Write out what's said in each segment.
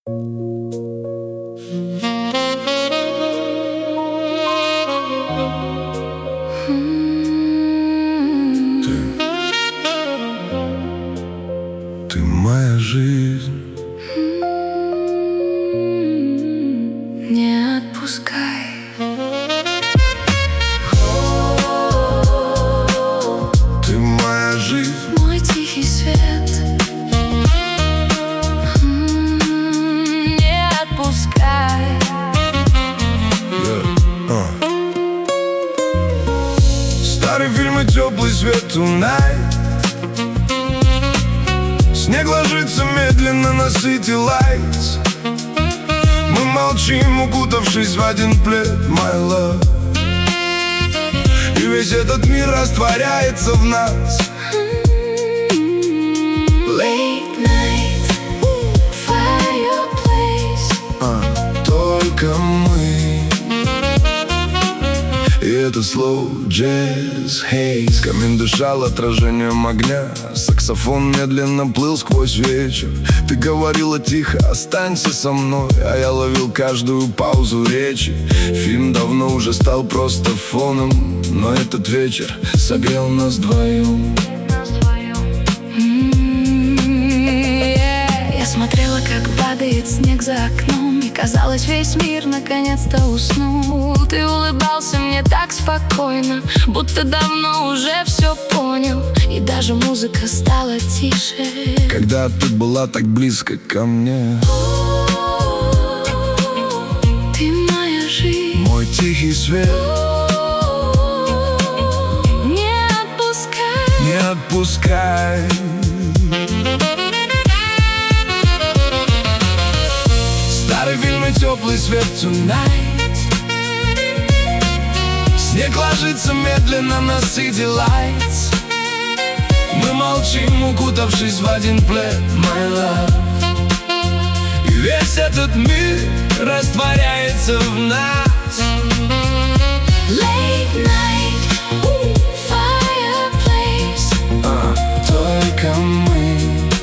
Ты моя жизнь. Не отпускай. Ты моя жизнь. Мой тихий свет. Не отпускай. Старый фильм и теплый свет tonight. Снег ложится медленно на City Lights. Мы молчим, укутавшись в один плед, my love. И весь этот мир растворяется в нас. Late night fireplace. Только мы. И это slow jazz haze. Камин дышал отражением огня. Саксофон медленно плыл сквозь вечер. Ты говорила тихо, останься со мной. А я ловил каждую паузу речи. Фильм давно уже стал просто фоном, но этот вечер согрел нас вдвоем. Я смотрела, как падает снег за окном, и казалось, весь мир наконец-то уснул. Ты улыбался мне так спокойно, будто давно уже все понял. И даже музыка стала тише, когда ты была так близко ко мне. Ты моя жизнь. Мой тихий свет. Не отпускай. Не отпускай. Старый фильм и теплый свет tonight. Снег ложится медленно на City Lights. Мы молчим, укутавшись в один плед, my love. И весь этот мир растворяется в нас. Late night fireplace. Только мы.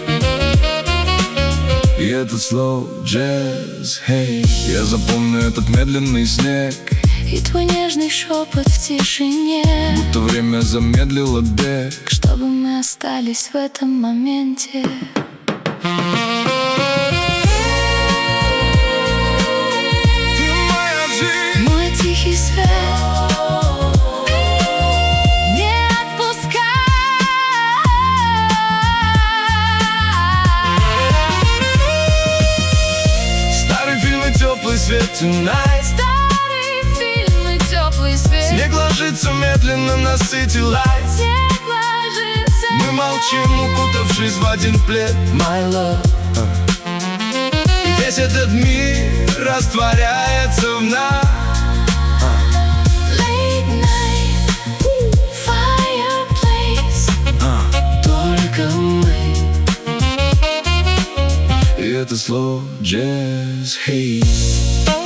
И этот slow jazz haze. Я запомню этот медленный снег и твой нежный шепот в тишине, будто время замедлило бег, чтобы мы остались в этом моменте. Ты моя жизнь. Мой тихий свет. Не отпускай. Старый фильм и теплый свет tonight. Старый фильм и теплый свет. Снег ложится медленно на City Lights. Снег ложится. Мы молчим, укутавшись в один плед, my love. И весь этот мир растворяется в нас. Late night fireplace. Только мы. И это slow jazz haze.